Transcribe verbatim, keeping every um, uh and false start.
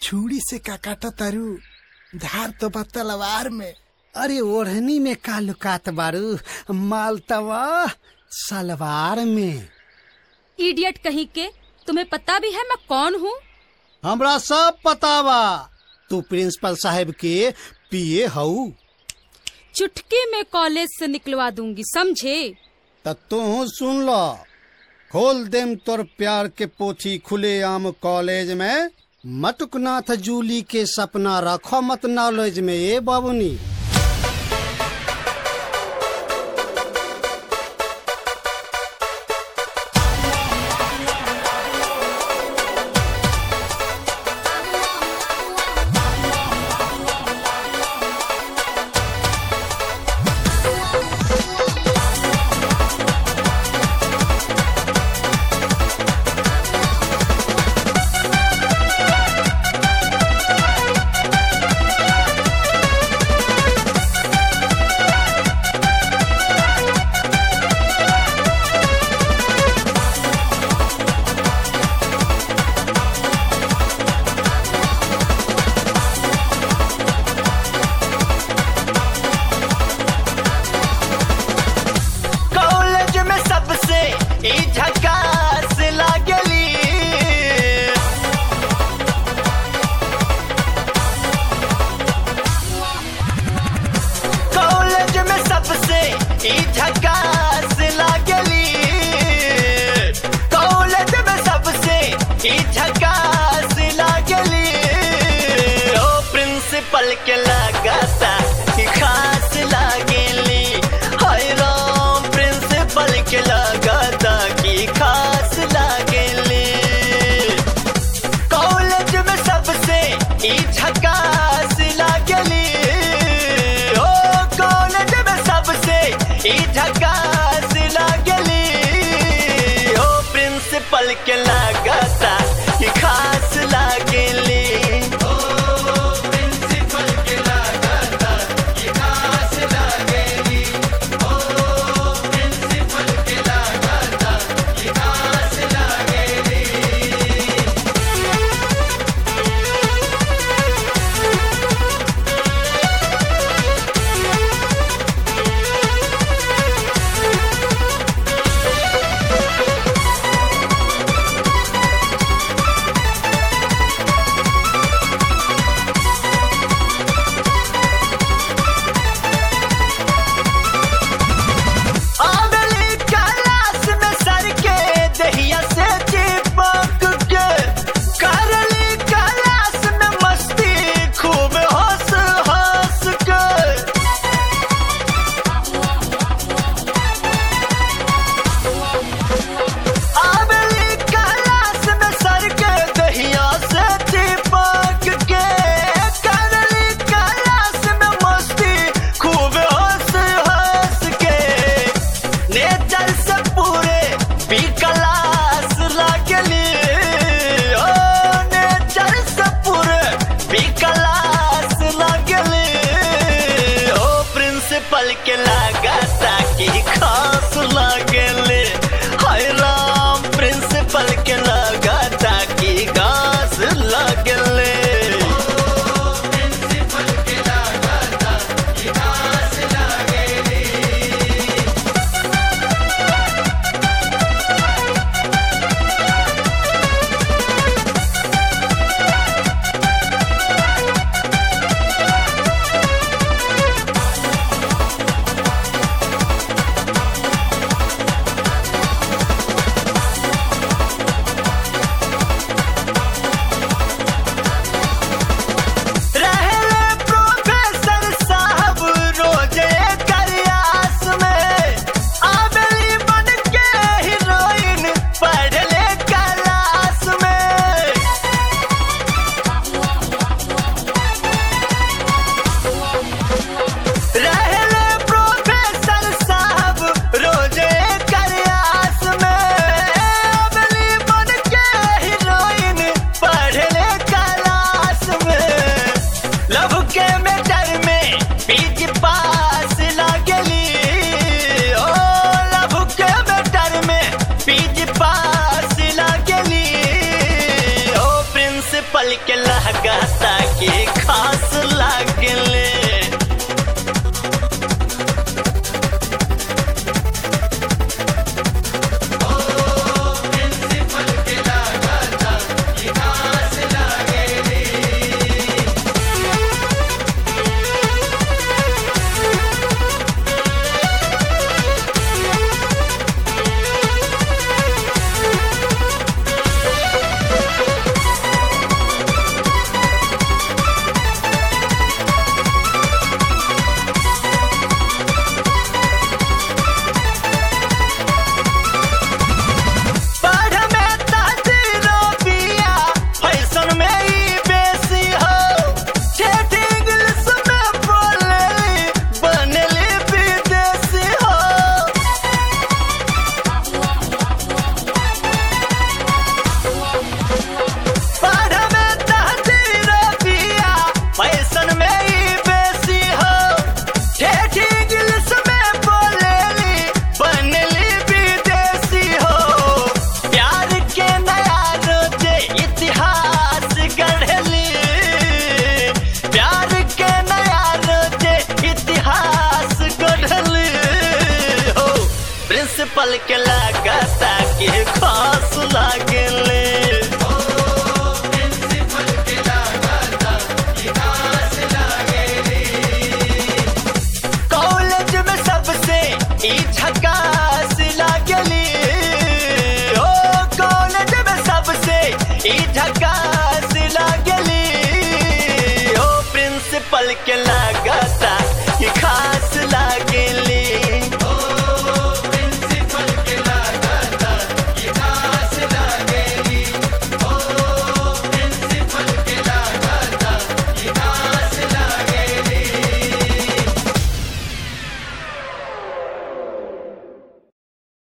छुरी से का काटा तारू, धार तो बा तलवार में। अरे ओढ़नी में का लुकात बारू, मालतवा सलवार में। इडियट कहीं के, तुम्हें पता भी है मैं कौन हूँ? हमरा सब पता बा, तू प्रिंसिपल साहब के पिए हऊ। चुटकी में कॉलेज से निकलवा दूंगी, समझे? त तू सुन लो, खोल देम तोर प्यार के पोथी खुले आम कॉलेज में। मटुकनाथ जूली के सपना रखो मत नॉलेज में। ए बाबूनी पल के लगाता ही खास लागेली। हाय राम, प्रिंसिपल के लगाता की खास लागेली। कॉलेज में सबसे ही झकास लागेली। ओ कॉलेज में सबसे ही झकास लागेली। ओ प्रिंसिपल के लगाता ही खास लागेली। प्रिंसिपल के लगाता लागता के खास लागले प्रिंसिपल के लागता के खास लागले कॉलेज में सबसे ई झकास लागली ओ कॉलेज में सबसे ई झकास लागली ओ प्रिंसिपल के लागता